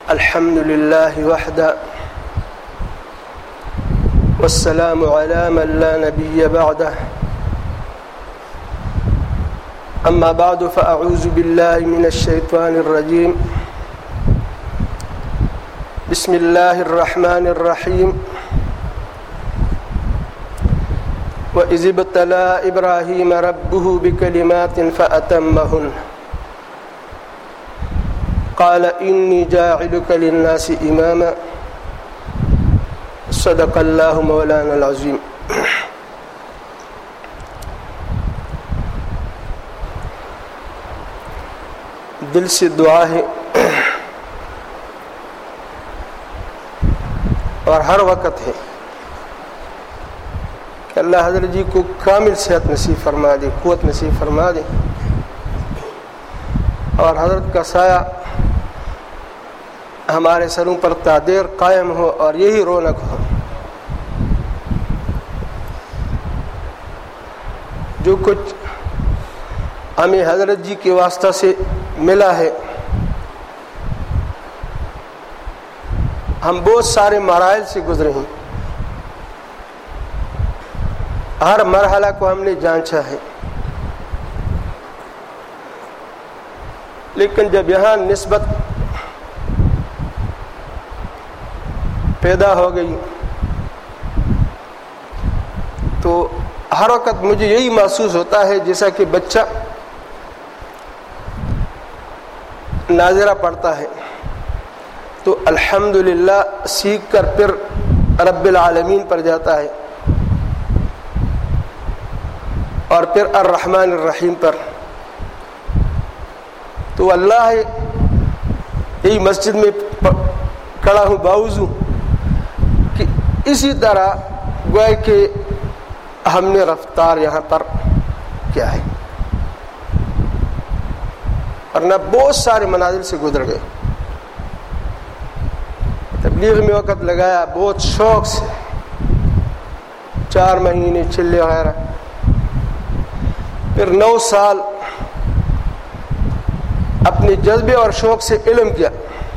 الحمد لله وحده والسلام على من لا نبي بعده أما بعد فأعوذ بالله من الشيطان الرجيم بسم الله الرحمن الرحيم وإذ ابتلى إبراهيم ربه بكلمات فأتمهن قال إني جاعلك للناس إماما صدق الله مولانا العظيم. دل سے دعا ہے اور ہر وقت ہے کہ اللہ حضرت جی کو کامل صحت نصیب فرما دے، قوت نصیب فرما دے، اور حضرت کا سایہ ہمارے سروں پر تا دیر قائم ہو اور یہی رونق ہو. جو کچھ ہمیں حضرت جی کے واسطہ سے ملا ہے، ہم بہت سارے مراحل سے گزرے ہیں، ہر مرحلہ کو ہم نے جانچا ہے، لیکن جب یہاں نسبت پیدا ہو گئی تو ہر وقت مجھے یہی محسوس ہوتا ہے جیسا کہ بچہ ناظرہ پڑھتا ہے تو الحمدللہ سیکھ کر پھر رب العالمین پر جاتا ہے اور پھر الرحمن الرحیم پر. تو اللہ یہی مسجد میں کھڑا ہوں باوضو کہ اسی طرح گویا کہ ہم نے رفتار یہاں پر کیا ہے، ورنہ بہت سارے منازل سے گزر گئے. تبلیغ میں وقت لگایا بہت شوق سے، 4 مہینے چلے وغیرہ، پھر 9 سال اپنے جذبے اور شوق سے علم کیا،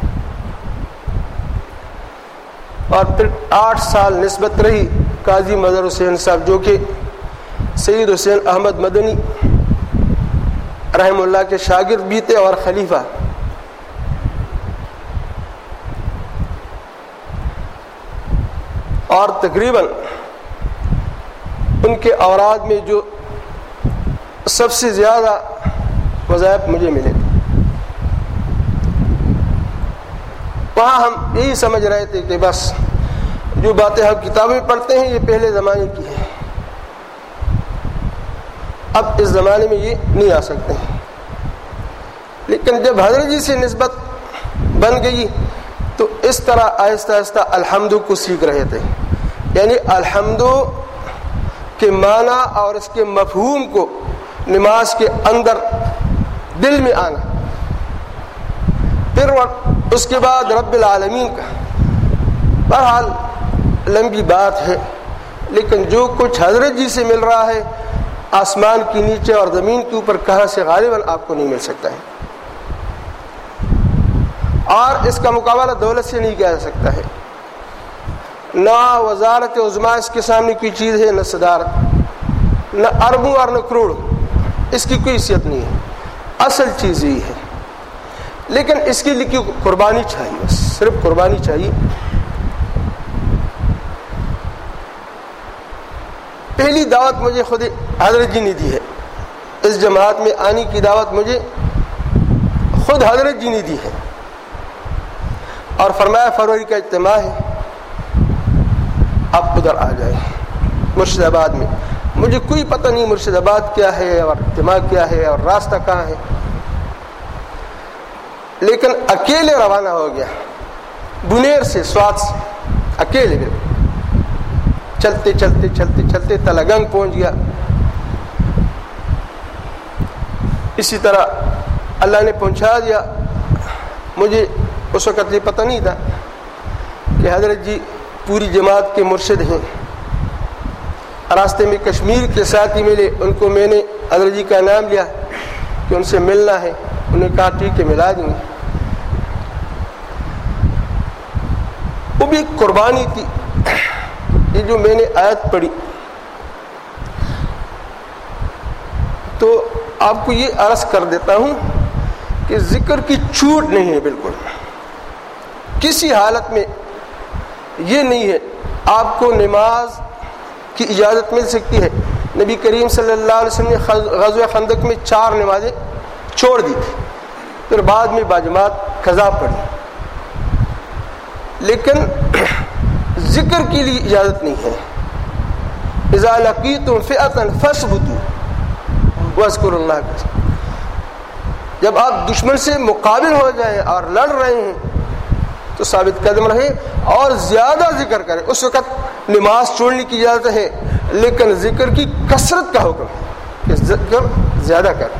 اور پھر 8 سال نسبت رہی قاضی مظہر حسین صاحب، جو کہ سید حسین احمد مدنی رحم اللہ کے شاگرد بھی تھے اور خلیفہ. اور تقریباً ان کے اوراد میں جو سب سے زیادہ وظائف مجھے ملے، وہاں ہم یہی سمجھ رہے تھے کہ بس جو باتیں ہم کتابوں میں پڑھتے ہیں یہ پہلے زمانے کی ہیں، اب اس زمانے میں یہ نہیں آ سکتے ہیں. لیکن جب حضرت جی سے نسبت بن گئی تو اس طرح آہستہ آہستہ الحمد کو سیکھ رہے تھے، یعنی الحمد کے معنی اور اس کے مفہوم کو نماز کے اندر دل میں آنا، پھر اس کے بعد رب العالمین کا. بہرحال لمبی بات ہے، لیکن جو کچھ حضرت جی سے مل رہا ہے آسمان کے نیچے اور زمین کے اوپر کہاں سے غالباً آپ کو نہیں مل سکتا ہے، اور اس کا مقابلہ دولت سے نہیں کیا جا سکتا ہے. نہ وزارت عظمیٰ اس کے سامنے کوئی چیز ہے، نہ صدارت، نہ اربوں اور نہ کروڑ، اس کی کوئی حیثیت نہیں ہے. اصل چیز یہی ہے، لیکن اس کے لیے قربانی چاہیے، بس صرف قربانی چاہیے. پہلی دعوت مجھے خود حضرت جی نے دی ہے، اس جماعت میں آنے کی دعوت مجھے خود حضرت جی نے دی ہے، اور فرمایا فروری کا اجتماع ہے، آپ ادھر آ جائیں مرشد آباد میں. مجھے کوئی پتہ نہیں مرشد آباد کیا ہے اور اجتماع کیا ہے اور راستہ کہاں ہے، لیکن اکیلے روانہ ہو گیا بنیر سے، سوات سے، اکیلے چلتے چلتے چلتے چلتے تلگنگ پہنچ گیا. اسی طرح اللہ نے پہنچا دیا. مجھے اس وقت یہ پتہ نہیں تھا کہ حضرت جی پوری جماعت کے مرشد ہیں. راستے میں کشمیر کے ساتھی ملے، ان کو میں نے حضرت جی کا نام لیا کہ ان سے ملنا ہے. انہوں نے کہا ٹھیک ہے ملا دیں گے. بھی قربانی تھی. یہ جو میں نے آیت پڑھی تو آپ کو یہ عرض کر دیتا ہوں کہ ذکر کی چھوٹ نہیں ہے بالکل. کسی حالت میں یہ نہیں ہے. آپ کو نماز کی اجازت مل سکتی ہے. نبی کریم صلی اللہ علیہ وسلم نے غزوہ خندق میں 4 نمازیں چھوڑ دی تھی, پھر بعد میں باجماعت قضا پڑھی, لیکن ذکر کے لیے اجازت نہیں ہے. اذا لقیتم فئۃ فاثبتوا واذکروا اللہ. جب آپ دشمن سے مقابل ہو جائیں اور لڑ رہے ہیں تو ثابت قدم رہے اور زیادہ ذکر کریں. اس وقت نماز چھوڑنے کی اجازت ہے, لیکن ذکر کی کثرت کا حکم ہے کہ ذکر زیادہ کریں.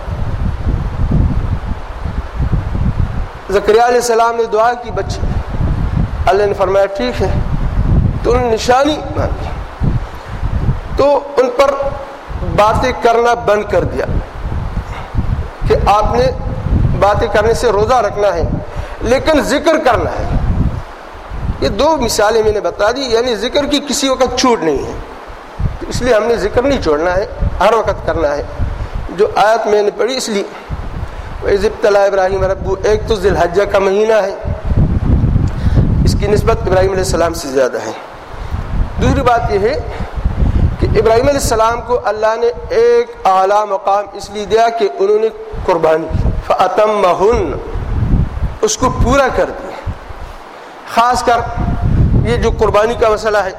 زکریا علیہ السلام نے دعا کی بچی, اللہ نے فرمایا ٹھیک ہے, تو انہوں نے نشانی مانگی, تو ان پر باتیں کرنا بند کر دیا کہ آپ نے باتیں کرنے سے روزہ رکھنا ہے لیکن ذکر کرنا ہے. یہ 2 مثالیں میں نے بتا دی, یعنی ذکر کی کسی وقت چھوٹ نہیں ہے, تو اس لیے ہم نے ذکر نہیں چھوڑنا ہے, ہر وقت کرنا ہے. جو آیت میں نے پڑھی اس لیے وَإِذِ ابْتَلَىٰ إِبْرَاهِيمَ رَبُّهُ, ایک تو ذی الحجہ کا مہینہ ہے, اس کی نسبت ابراہیم علیہ السلام سے زیادہ ہے. دوسری بات یہ ہے کہ ابراہیم علیہ السلام کو اللہ نے ایک اعلیٰ مقام اس لیے دیا کہ انہوں نے قربانی کی, فَأَتَمَّهُنَّ, اس کو پورا کر دیا. خاص کر یہ جو قربانی کا مسئلہ ہے,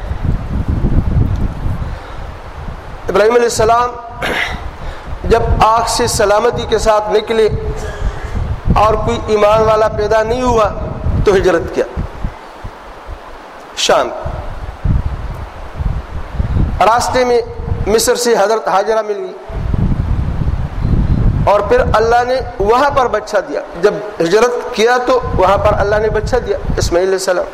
ابراہیم علیہ السلام جب آنکھ سے سلامتی کے ساتھ نکلے اور کوئی ایمان والا پیدا نہیں ہوا تو ہجرت کیا شام. راستے میں مصر سے حضرت ہاجرہ مل گئی اور پھر اللہ نے وہاں پر بچہ دیا. جب ہجرت کیا تو وہاں پر اللہ نے بچہ دیا اسماعیل علیہ السلام.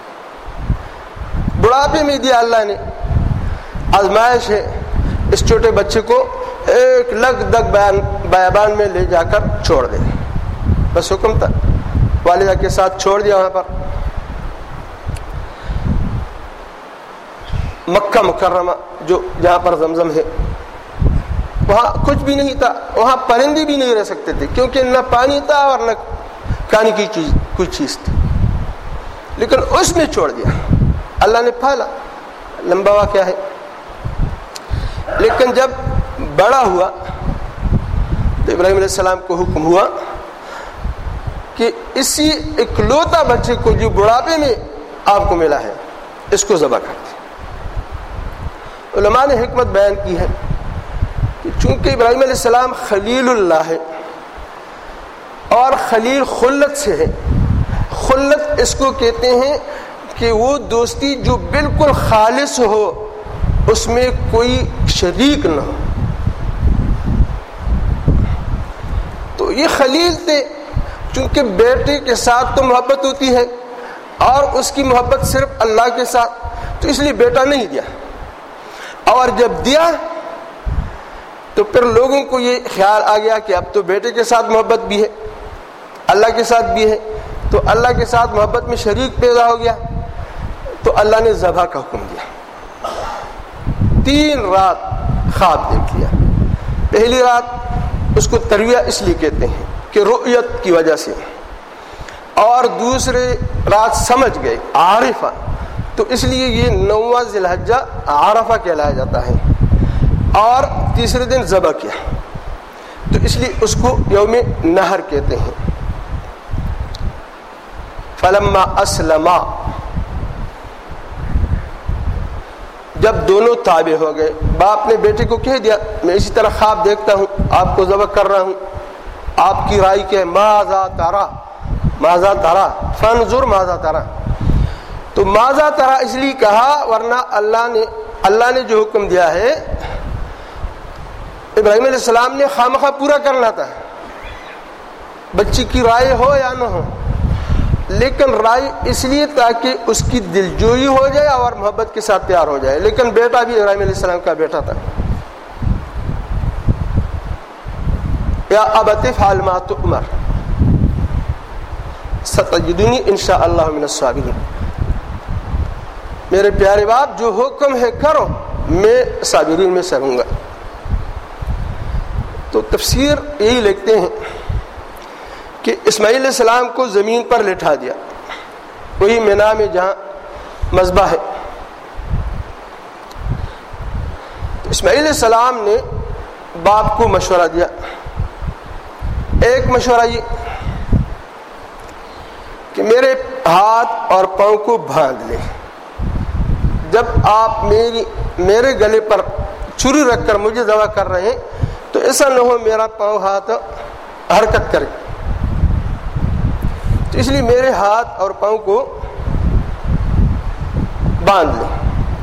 بڑھاپے میں دیا اللہ نے, آزمائش ہے. اس چھوٹے بچے کو ایک لگ دگ بیابان میں لے جا کر چھوڑ دے, بس حکم تھا, والدہ کے ساتھ چھوڑ دیا. وہاں پر مکہ مکرمہ جو جہاں پر زمزم ہے, وہاں کچھ بھی نہیں تھا, وہاں پرندے بھی نہیں رہ سکتے تھے کیونکہ نہ پانی تھا اور نہ کھانے کی کوئی چیز تھی, لیکن اس میں چھوڑ دیا. اللہ نے پالا, لمبا واقعہ ہے. لیکن جب بڑا ہوا تو ابراہیم علیہ السلام کو حکم ہوا کہ اسی اکلوتا بچے کو جو بڑھاپے میں آپ کو ملا ہے اس کو ذبح کر دیں. علماء نے حکمت بیان کی ہے کہ چونکہ ابراہیم علیہ السلام خلیل اللہ ہے اور خلیل خلت سے ہے. خلت اس کو کہتے ہیں کہ وہ دوستی جو بالکل خالص ہو, اس میں کوئی شریک نہ ہو. تو یہ خلیل تھے, چونکہ بیٹے کے ساتھ تو محبت ہوتی ہے اور اس کی محبت صرف اللہ کے ساتھ, تو اس لیے بیٹا نہیں دیا. اور جب دیا تو پھر لوگوں کو یہ خیال آ گیا کہ اب تو بیٹے کے ساتھ محبت بھی ہے, اللہ کے ساتھ بھی ہے, تو اللہ کے ساتھ محبت میں شریک پیدا ہو گیا, تو اللہ نے ذبح کا حکم دیا. 3 رات خواب دیکھ لیا. پہلی رات اس کو ترویہ اس لیے کہتے ہیں کہ رؤیت کی وجہ سے, اور دوسرے رات سمجھ گئے عارفہ, تو اس لیے یہ 9واں ذی الحجہ عرفہ کہلایا جاتا ہے, اور تیسرے دن ذبح کیا, تو اس لیے اس کو یوم نہر کہتے ہیں. فلما اسلما, جب دونوں تابع ہو گئے, باپ نے بیٹے کو کہہ دیا میں اسی طرح خواب دیکھتا ہوں, آپ کو ذبح کر رہا ہوں, آپ کی رائے کیا ہے؟ ماذا ترى, ماذا ترى, فانظر ماذا ترى. تو ماذا ترى اس لیے کہا ورنہ اللہ نے جو حکم دیا ہے ابراہیم علیہ السلام نے خامخواہ پورا کرنا تھا, بچی کی رائے ہو یا نہ ہو, لیکن رائے اس لیے تاکہ اس کی دلجوئی ہو جائے اور محبت کے ساتھ پیار ہو جائے. لیکن بیٹا بھی ابراہیم علیہ السلام کا بیٹا تھا. یا ابت افعل ما تؤمر ستجدنی ان شاء اللہ من الصابرین. میرے پیارے باپ جو حکم ہے کرو، میں صابرین میں سے ہوں گا۔ تو تفسیر یہی لکھتے ہیں کہ اسماعیل علیہ السلام کو زمین پر لٹا دیا، وہی مینا میں جہاں مذبح ہے۔ اسماعیل علیہ السلام نے باپ کو مشورہ دیا۔ ایک مشورہ یہ کہ میرے ہاتھ اور پاؤں کو باندھ لیں، جب آپ میرے گلے پر چھری رکھ کر مجھے ذبح کر رہے ہیں تو ایسا نہ ہو میرا پاؤں ہاتھ حرکت کرے، تو اس لیے میرے ہاتھ اور پاؤں کو باندھ لیں۔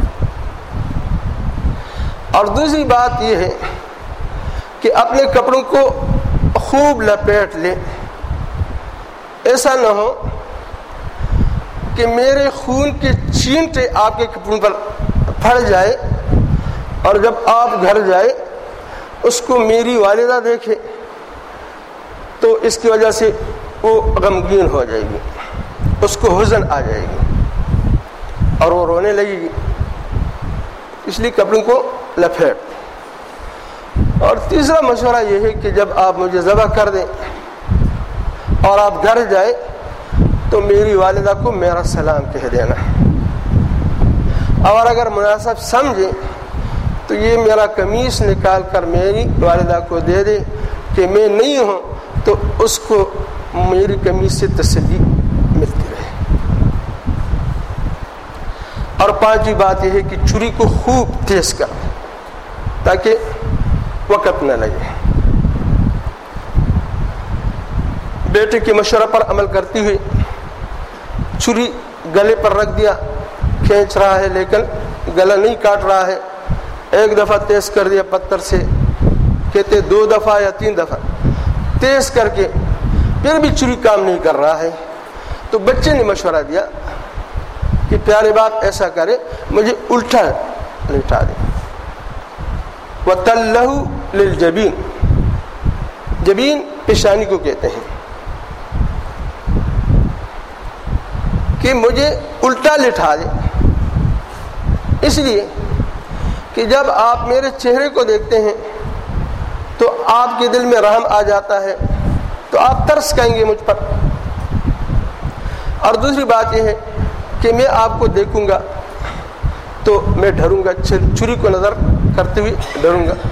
اور دوسری بات یہ ہے کہ اپنے کپڑوں کو خوب لپیٹ لیں، ایسا نہ ہو کہ میرے خون کے چینٹے آپ کے کپڑوں پر پھڑ جائے اور جب آپ گھر جائے اس کو میری والدہ دیکھے تو اس کی وجہ سے وہ غمگین ہو جائے گی، اس کو حزن آ جائے گی اور وہ رونے لگے گی، اس لیے کپڑوں کو لپیٹ۔ اور تیسرا مشورہ یہ ہے کہ جب آپ مجھے ذبح کر دیں اور آپ گھر جائیں تو میری والدہ کو میرا سلام کہہ دینا، اور اگر مناسب سمجھیں تو یہ میرا قمیص نکال کر میری والدہ کو دے دے کہ میں نہیں ہوں تو اس کو میری قمیص سے تسلی ملتی رہے۔ اور پانچویں بات یہ ہے کہ چھری کو خوب تیز کر تاکہ وقت نہ لگے۔ بیٹے کے مشورہ پر عمل کرتی ہوئی چھری گلے پر رکھ دیا، کھینچ رہا ہے لیکن گلا نہیں کاٹ رہا ہے، ایک دفعہ تیز کر دیا پتھر سے، کہتے 2 دفعہ یا 3 دفعہ تیز کر کے پھر بھی چھری کام نہیں کر رہا ہے، تو بچے نے مشورہ دیا کہ پیارے باپ ایسا کرے مجھے الٹا لٹا دے۔ وَتَلَّهُ لِلْجَبِينِ، جبین پیشانی کو کہتے ہیں، کہ مجھے الٹا لٹا دے، اس لیے کہ جب آپ میرے چہرے کو دیکھتے ہیں تو آپ کے دل میں رحم آ جاتا ہے، تو آپ ترس کہیں گے مجھ پر۔ اور دوسری بات یہ ہے کہ میں آپ کو دیکھوں گا تو میں ڈروں گا، چھری کو نظر کرتے ہوئے ڈروں گا،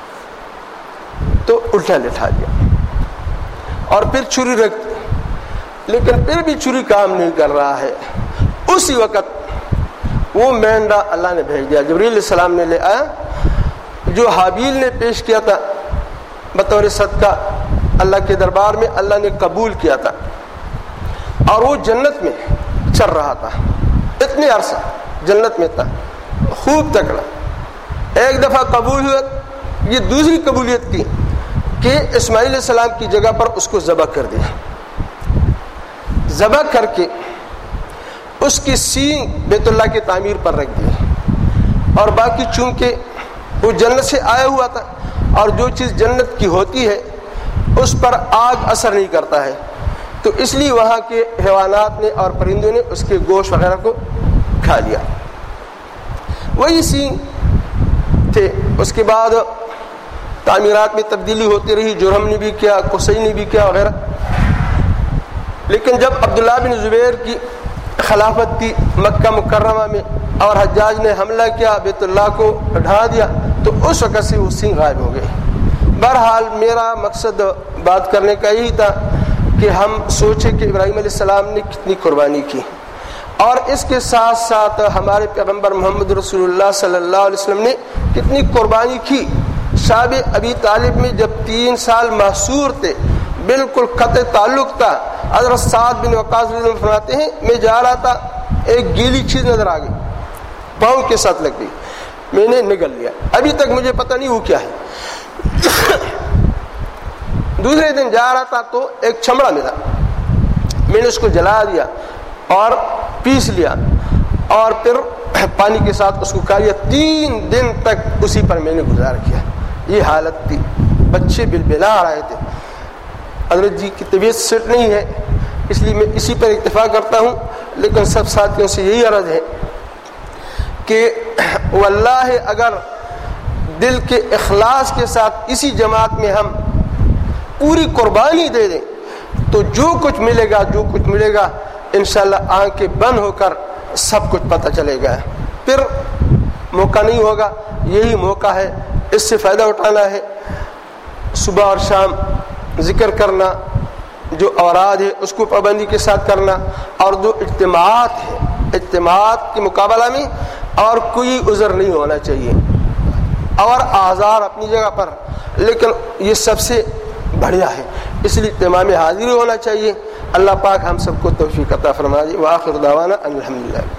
تو الٹا لٹا دیا اور پھر چھری رکھ، لیکن پھر بھی چھری کام نہیں کر رہا ہے۔ اسی وقت وہ مینڈا اللہ نے بھیج دیا، جبریل علیہ السلام نے لے آیا، جو حابیل نے پیش کیا تھا بطور صدقہ اللہ کے دربار میں، اللہ نے قبول کیا تھا، اور وہ جنت میں چل رہا تھا، اتنے عرصہ جنت میں تھا، خوب تکڑا۔ ایک دفعہ قبول ہوا، یہ دوسری قبولیت کی کہ اسماعیل علیہ السلام کی جگہ پر اس کو ذبح کر دیا، ذبح کر کے اس کی سینگ بیت اللہ کی تعمیر پر رکھ دی، اور باقی چونکہ وہ جنت سے آیا ہوا تھا اور جو چیز جنت کی ہوتی ہے اس پر آگ اثر نہیں کرتا ہے، تو اس لیے وہاں کے حیوانات نے اور پرندوں نے اس کے گوشت وغیرہ کو کھا لیا، وہی سینگ تھے۔ اس کے بعد تعمیرات میں تبدیلی ہوتی رہی، جرہم نے بھی کیا، قصی نے بھی کیا وغیرہ، لیکن جب عبداللہ بن زبیر کی خلافت تھی مکہ مکرمہ میں اور حجاج نے حملہ کیا، بیت اللہ کو ڈھا دیا، تو اس وقت سے وہ سینگ غائب ہو گئے۔ بہرحال میرا مقصد بات کرنے کا یہی تھا کہ ہم سوچیں کہ ابراہیم علیہ السلام نے کتنی قربانی کی، اور اس کے ساتھ ساتھ ہمارے پیغمبر محمد رسول اللہ صلی اللہ علیہ وسلم نے کتنی قربانی کی۔ شاب ابی طالب میں جب 3 سال محصور تھے، بالکل قطع تعلق تھا، حضرت سعد بن وقاص رضی اللہ عنہ فرماتے ہیں میں جا رہا تھا، ایک گیلی چیز نظر آ گئی، پاؤں کے ساتھ لگ گئی، میں نے نگل لیا، ابھی تک مجھے پتہ نہیں وہ کیا ہے۔ دوسرے دن جا رہا تھا تو ایک چمڑا ملا، میں نے اس کو جلا دیا اور پیس لیا اور پھر پانی کے ساتھ اس کو کھا لیا، 3 دن تک اسی پر میں نے گزار کیا۔ یہ حالت تھی، بچے بلبلا آ رہے تھے، حضرت جی کی طبیعت سیٹ نہیں ہے، اس لیے میں اسی پر اکتفا کرتا ہوں، لیکن سب ساتھیوں سے یہی عرض ہے کہ واللہ اگر دل کے اخلاص کے ساتھ اسی جماعت میں ہم پوری قربانی دے دیں تو جو کچھ ملے گا انشاءاللہ آنکھیں بند ہو کر سب کچھ پتہ چلے گا. پھر موقع نہیں ہوگا. یہی موقع ہے, اس سے فائدہ اٹھانا ہے. صبح اور شام ذکر کرنا, جو اوراد ہے اس کو پابندی کے ساتھ کرنا, اور جو اجتماعات ہیں اجتماعات کے مقابلہ میں اور کوئی عذر نہیں ہونا چاہیے, اور آزار اپنی جگہ پر, لیکن یہ سب سے بڑھیا ہے, اس لیے اجتماع میں حاضری ہونا چاہیے. اللہ پاک ہم سب کو توفیق عطا فرمائے. وآخر دعوانا الحمدللہ.